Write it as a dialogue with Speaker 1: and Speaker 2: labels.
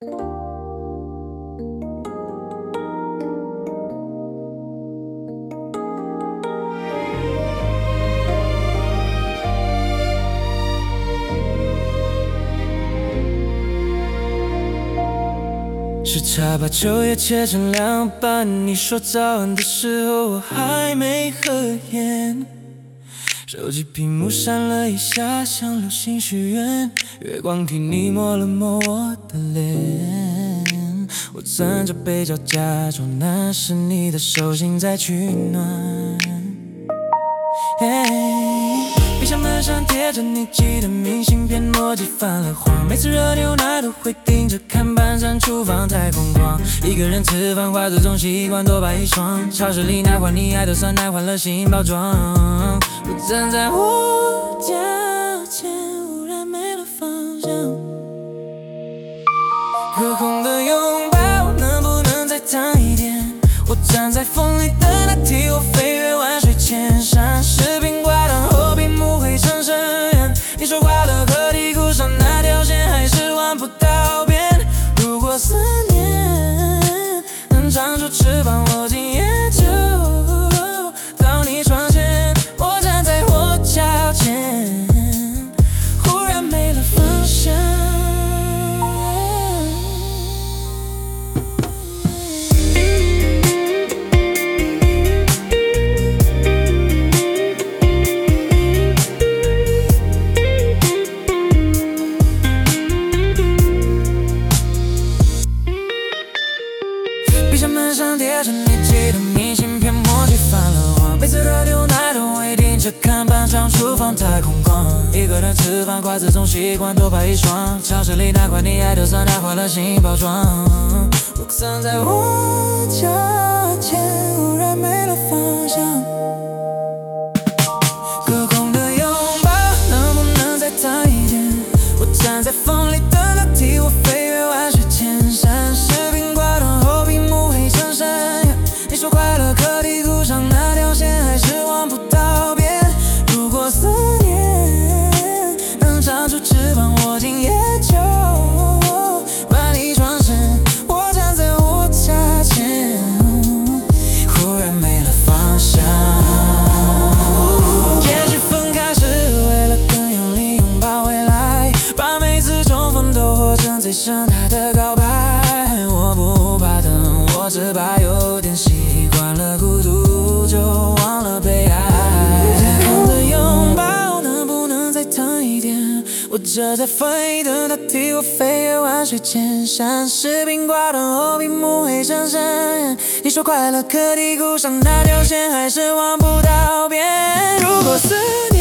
Speaker 1: 时差把酒也切成两半，你说早安的时候我还没合眼，手机屏幕闪了一下，像流星许愿，月光替你抹了抹我的脸，我攥着杯角假装那是你的手心在取暖。冰箱门上贴着你寄的明信片，墨迹泛了黄，每次热牛奶都会盯着看板上，厨房太空旷，一个人吃饭筷子总习惯多摆一双，超市里奶换你爱的酸奶换了新包装，我站在我脚前忽然没了方向，隔空的拥抱能不能再烫一点，我站在风里等它替我飞越万水千山，视频挂断后屏幕灰成深渊，你说快乐课题库上那条线还是玩不到边，如果思念能长出翅膀，我今夜就到你窗前，我站在我脚前忽然没了方向。冰箱门上贴着你寄的明信片，墨迹泛了黄，每次热牛奶都会盯着看板上，厨房太空旷，一个人吃饭筷子总习惯多摆一双，超市里那款你爱的酸奶换了新包装，我站在我脚前忽然没了方向，隔空的拥抱能不能再烫一点，我站在风里等它替我飞越万水千山，视频挂断后屏幕黑成深渊，你说快乐课题库上那条线还是望不到边，如果思念能长出翅膀，我今夜就把你装身，我站在我脚前忽然没了方向，也许分开是为了更用力拥抱未来，把每次重逢都活成最盛大的告白，我不怕等，我只怕有点习惯了孤独就忘了被爱，隔空的拥抱能不能再烫一点，我这在风里等它替我飞越万水千山，视频挂断后屏幕黑成深渊，你说快乐课题库上那条线还是望不到边，如果思念